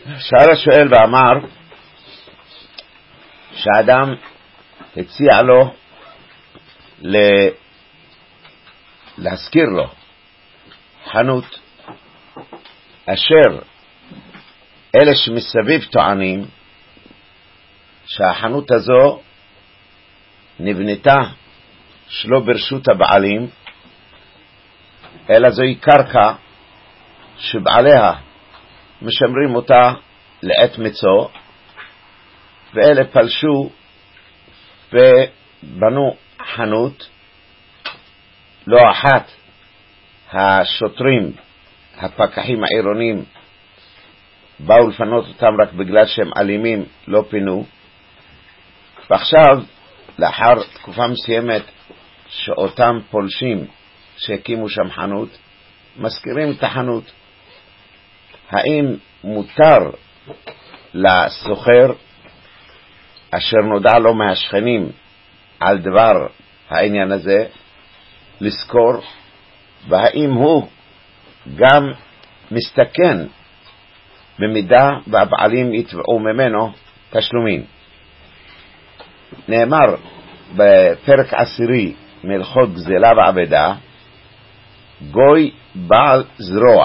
שאל השואל ואמר שאדם הציע לו להזכיר לו חנות אשר אלה שמסביב טוענים שהחנות הזו נבנתה שלא ברשות הבעלים, אלא זוהי קרקע שבעליה משמרים אותה לעת מצוא, ואלה פלשו ובנו חנות. לא אחת השוטרים, הפקחים העירונים, באו לפנות אותם רק בגלל שהם אלימים, לא פינו. ועכשיו, לאחר תקופה מסוימת שאותם פולשים שהקימו שם חנות, מזכירים את החנות. האם מותר לסוחר אשר נודע לו מהשכנים על דבר העניין הזה לזכור, והאם הוא גם מסתכן במידה והבעלים יתבעו ממנו תשלומים? נאמר בפרק 10 מהלכות גזלה ועבדה, גוי בעל זרוע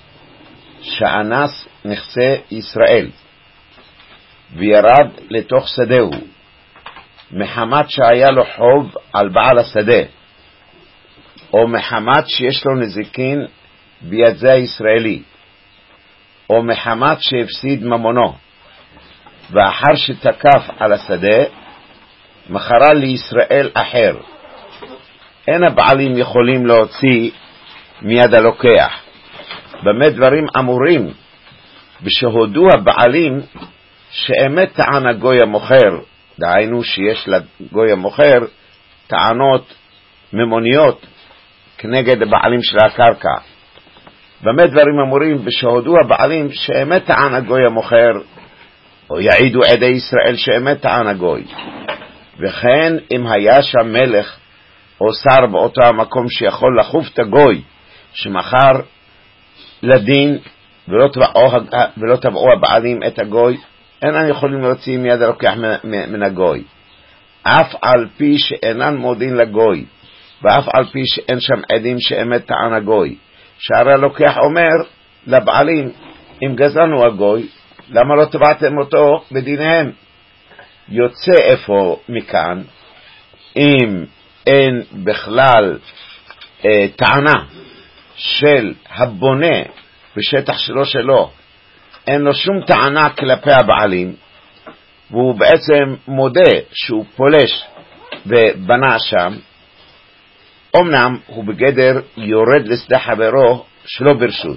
שאנס נכסי ישראל וירד לתוך שדהו מחמת שהיה לו חוב על בעל השדה, או מחמת שיש לו נזיקין ביד זה הישראלי, או מחמת שהפסיד ממונו, ואחר שתקף על השדה מכרה לישראל אחר, אין הבעלים יכולים להוציא מיד הלוקח. במה דברים אמורים? בשהודו הבעלים שאמת טען הגוי המוכר, דהיינו שיש לגוי המוכר טענות ממוניות כנגד הבעלים של הקרקע. במה דברים אמורים? בשהודו הבעלים שאמת טען הגוי המוכר, או יעידו עדי ישראל שאמת טען הגוי. וכן אם היה שם מלך או שר באותו המקום שיכול לחוף את הגוי שמחר לדין, ולא תבעו הבעלים את הגוי, אינם יכולים להוציא מיד הלוקח מן הגוי, אף על פי שאינן מודין לגוי, ואף על פי שאין שם עדים שאמת טען הגוי. שהרי הלוקח אומר לבעלים, אם גזלנו הגוי, למה לא תבעתם אותו בדיניהם? יוצא איפה מכאן, אם אין בכלל טענה של הבונה בשטח שלו, אין לו שום טענה כלפי הבעלים, והוא בעצם מודה שהוא פולש ובנה שם, אמנם הוא בגדר יורד לשדה חברו שלא ברשות,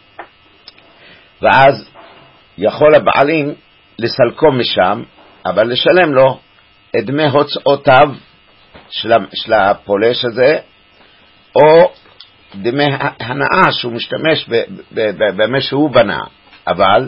ואז יכול הבעלים לסלקו משם, אבל לשלם לו את דמי הוצאותיו של הפולש הזה, או דמי הנאה שהוא משתמש במה שהוא בנה. אבל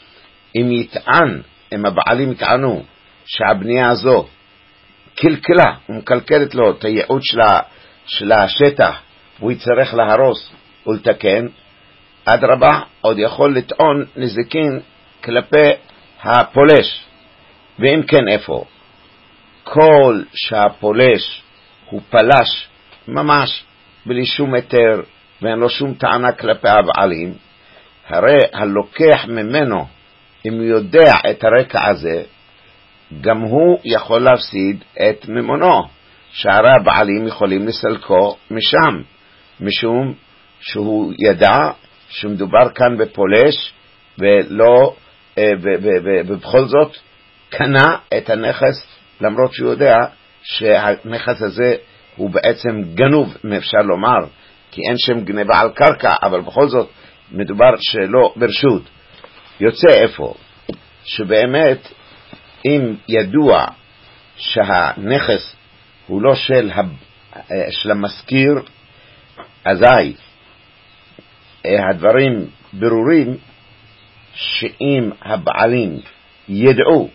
אם הבעלים יטענו שהבנייה הזו קלקלה ומקלקלת לו את הייעוד של השטח, והוא יצטרך להרוס ולתקן, אדרבה, עוד יכול לטעון נזיקין כלפי הפולש. ואם כן, איפה? כל שהפולש הוא פלש ממש בלי שום היתר ואין לו שום טענה כלפי הבעלים, הרי הלוקח ממנו, אם הוא יודע את הרקע הזה, גם הוא יכול להפסיד את ממונו, שהרי הבעלים יכולים לסלקו משם, משום שהוא ידע שמדובר כאן בפולש, ובכל זאת קנה את הנכס, למרות שהוא יודע שהנכס הזה הוא בעצם גנוב, אפשר לומר, כי אין שם גנבה על קרקע, אבל בכל זאת מדובר שלא ברשות. יוצא איפה? שבאמת אם ידוע שהנכס הוא לא של המזכיר, אזי הדברים ברורים, שאם הבעלים ידעו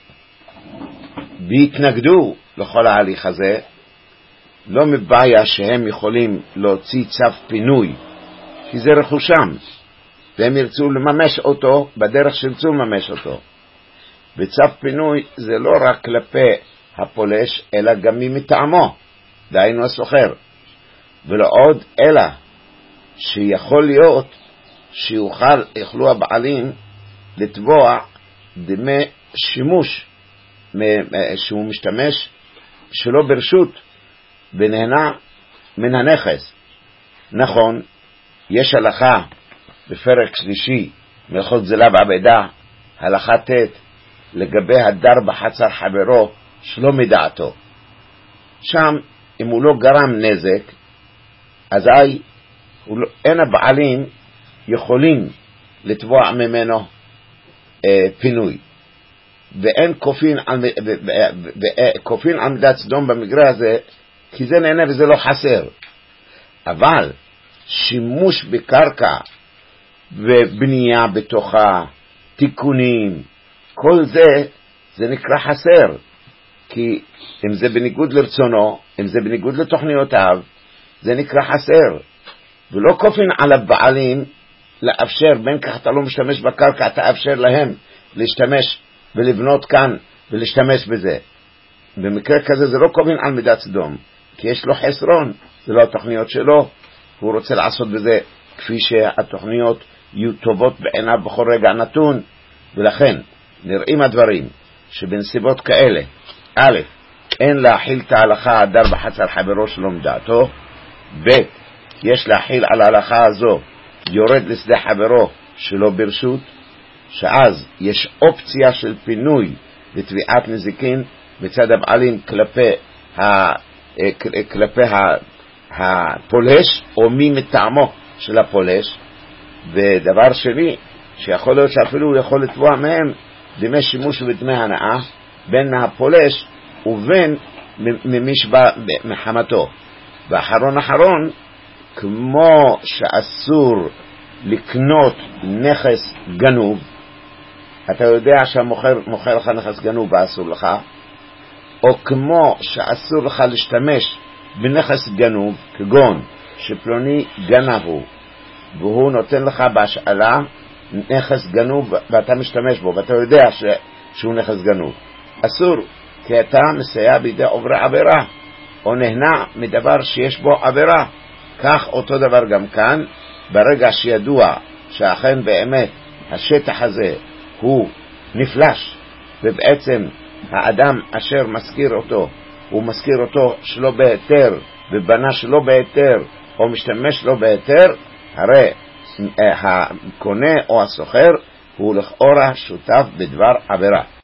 והתנגדו לכל ההליך הזה, לא מבעיה שהם יכולים להוציא צו פינוי, כי זה רכושם, והם ירצו לממש אותו בדרך שירצו לממש אותו. בצו פינוי זה לא רק כלפי הפולש, אלא גם מטעמו, דהיינו הסוחר. ולא עוד, אלא שיכול להיות שיוכלו הבעלים לתבוע דמי שימוש שהוא משתמש שלא ברשות ונהנה מן הנכס. נכון, יש הלכה בפרק שלישי מלכות זלה בעבדה, הלכה ט' לגבי הדר בחצר חברו שלא מדעתו. שם אם הוא לא גרם נזק, אזי אין הבעלים יכולים לתבוע ממנו פינוי, ואין כופין על מידת סדום במקרה הזה, כי זה נהנה וזה לא חסר. אבל שימוש בקרקע ובנייה בתוכה, תיקונים, כל זה נקרא חסר, כי אם זה בניגוד לרצונו, אם זה בניגוד לתוכניותיו, זה נקרא חסר. ולא כופין על הבעלים לאפשר, בין כך אתה לא משתמש בקרקע, אתה אפשר להם להשתמש ולבנות כאן ולהשתמש בזה. במקרה כזה זה לא כופין על מידת סדום, כי יש לו חסרון, זה לא התוכניות שלו, הוא רוצה לעשות בזה כפי שהתוכניות יהיו טובות בעיניו בכל רגע נתון. ולכן נראים הדברים שבנסיבות כאלה, א', אין להחיל את ההלכה הדר בחצר חברו שלא מדעתו, ב', יש להחיל על ההלכה הזו יורד לשדה חברו שלא ברשות, שאז יש אופציה של פינוי ותביעת נזיקין מצד הבעלים כלפי הפולש או מי מטעמו של הפולש. ודבר שני, שיכול להיות שאפילו הוא יכול לתבוע מהם דמי שימוש ודמי הנאה בין הפולש ובין ממי שבא מחמתו. ואחרון, כמו שאסור לקנות נכס גנוב, אתה יודע שהמוכר מוכר לך נכס גנוב ואסור לך, או כמו שאסור לך להשתמש בנכס גנוב, כגון שפלוני גנב הוא והוא נותן לך בהשאלה נכס גנוב ואתה משתמש בו ואתה יודע שהוא נכס גנוב, אסור, כי אתה מסייע בידי עוברי עבירה או נהנה מדבר שיש בו עבירה. כך אותו דבר גם כאן, ברגע שידוע שאכן באמת השטח הזה הוא נפלש, ובעצם האדם אשר מזכיר אותו הוא מזכיר אותו שלא בהיתר ובנה שלא בהיתר או משתמש לא בהיתר, הרי הקונה או הסוחר הוא לכאורה שותף בדבר עבירה.